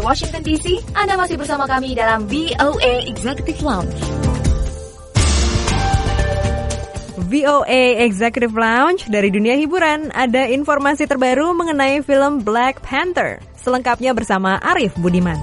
Washington DC, Anda masih bersama kami dalam VOA Executive Lounge. VOA Executive Lounge dari dunia hiburan. Ada informasi terbaru mengenai film Black Panther. Selengkapnya bersama Arif Budiman.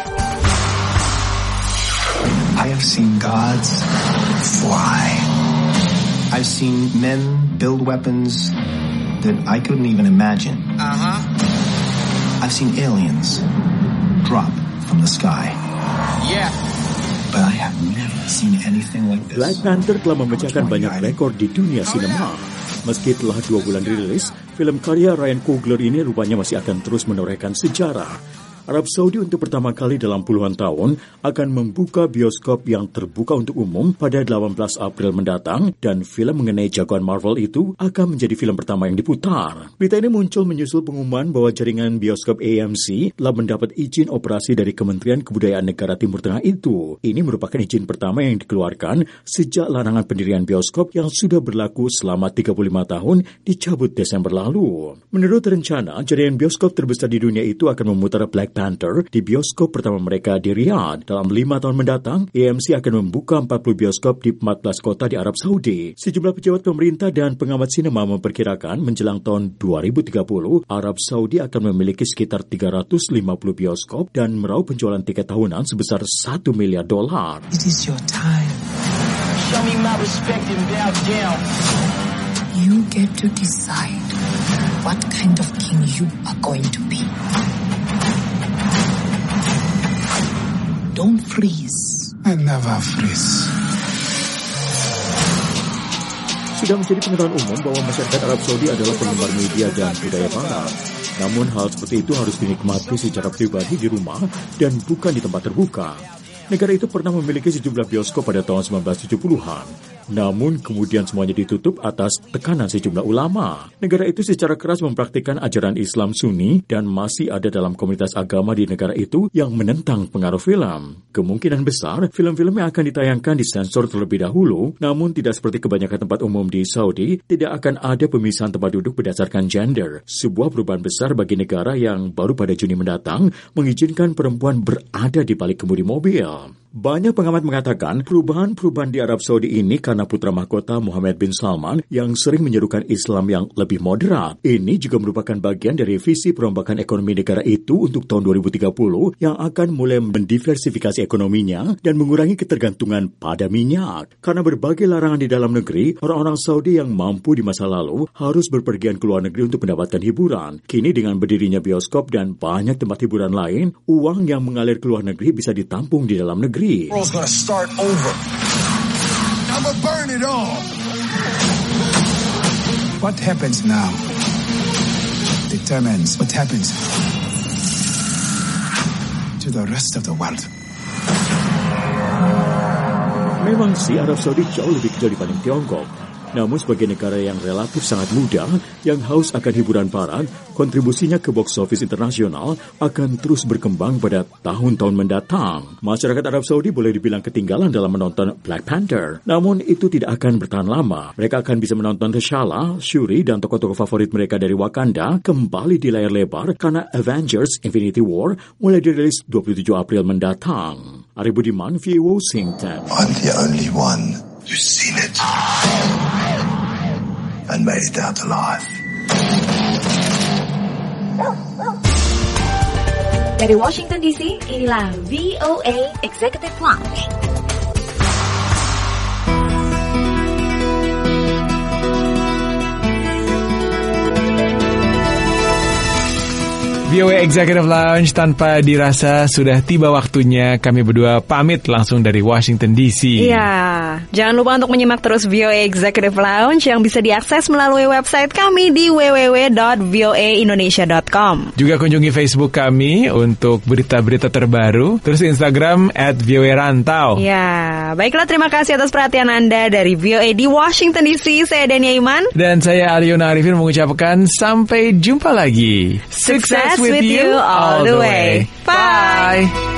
I have seen gods fly. I've seen men build weapons that I couldn't even imagine. I've seen aliens drop from the sky. Yeah. But I have never seen anything like this. Black Panther telah memecahkan banyak rekor di dunia sinema. Meski telah 2 bulan dirilis, film karya Ryan Coogler ini rupanya masih akan terus menorehkan sejarah. Arab Saudi untuk pertama kali dalam puluhan tahun akan membuka bioskop yang terbuka untuk umum pada 18 April mendatang dan film mengenai jagoan Marvel itu akan menjadi film pertama yang diputar. Berita ini muncul menyusul pengumuman bahwa jaringan bioskop AMC telah mendapat izin operasi dari Kementerian Kebudayaan Negara Timur Tengah itu. Ini merupakan izin pertama yang dikeluarkan sejak larangan pendirian bioskop yang sudah berlaku selama 35 tahun dicabut Desember lalu. Menurut rencana, jaringan bioskop terbesar di dunia itu akan memutar Black Panther di bioskop pertama mereka di Riyadh. Dalam 5 tahun mendatang, AMC akan membuka 40 bioskop di 14 kota di Arab Saudi. Sejumlah pejabat pemerintah dan pengamat sinema memperkirakan menjelang tahun 2030, Arab Saudi akan memiliki sekitar 350 bioskop dan meraup penjualan tiket tahunan sebesar $1 miliar. It is your time. Show me my respect and bow down. You get to decide what kind of king you are going to be. Don't freeze. I never freeze. Sudah menjadi pengetahuan umum bahwa masyarakat Arab Saudi adalah penggemar media dan budaya barat. Namun hal seperti itu harus dinikmati secara pribadi di rumah dan bukan di tempat terbuka. Negara itu pernah memiliki sejumlah bioskop pada tahun 1970-an. Namun kemudian semuanya ditutup atas tekanan sejumlah ulama. Negara itu secara keras mempraktikkan ajaran Islam Sunni dan masih ada dalam komunitas agama di negara itu yang menentang pengaruh film. Kemungkinan besar film-film yang akan ditayangkan disensor terlebih dahulu, namun tidak seperti kebanyakan tempat umum di Saudi, tidak akan ada pemisahan tempat duduk berdasarkan gender. Sebuah perubahan besar bagi negara yang baru pada Juni mendatang mengizinkan perempuan berada di balik kemudi mobil. Banyak pengamat mengatakan perubahan-perubahan di Arab Saudi ini karena putra mahkota Mohammed bin Salman yang sering menyerukan Islam yang lebih moderat. Ini juga merupakan bagian dari visi perombakan ekonomi negara itu untuk tahun 2030 yang akan mulai mendiversifikasi ekonominya dan mengurangi ketergantungan pada minyak. Karena berbagai larangan di dalam negeri, orang-orang Saudi yang mampu di masa lalu harus berpergian ke luar negeri untuk mendapatkan hiburan. Kini dengan berdirinya bioskop dan banyak tempat hiburan lain, uang yang mengalir ke luar negeri bisa ditampung di dalam negeri. World's gonna start over. I'ma burn it all. What happens now determines what happens to the rest of the world. Memang sih Arab Saudi jauh lebih kecil dibanding Tiongkok. Namun sebagai negara yang relatif sangat muda, yang haus akan hiburan barat, kontribusinya ke box office internasional akan terus berkembang pada tahun-tahun mendatang. Masyarakat Arab Saudi boleh dibilang ketinggalan dalam menonton Black Panther. Namun itu tidak akan bertahan lama. Mereka akan bisa menonton T'Challa, Shuri, dan tokoh-tokoh favorit mereka dari Wakanda kembali di layar lebar karena Avengers Infinity War mulai dirilis 27 April mendatang. Arif Budiman, VOA Washington. I'm the only one who's seen it and made it out alive. Dari Washington DC, inilah VOA Executive Lounge. VOA Executive Lounge, tanpa dirasa sudah tiba waktunya kami berdua pamit langsung dari Washington DC. Iya, jangan lupa untuk menyimak terus VOA Executive Lounge yang bisa diakses melalui website kami di www.voaindonesia.com. Juga kunjungi Facebook kami untuk berita-berita terbaru, terus Instagram @voarantau. Ya, baiklah, terima kasih atas perhatian Anda dari VOA di Washington DC. Saya Dania Iman. Dan saya Ariona Arifin mengucapkan sampai jumpa lagi. Success with you all the way. Bye.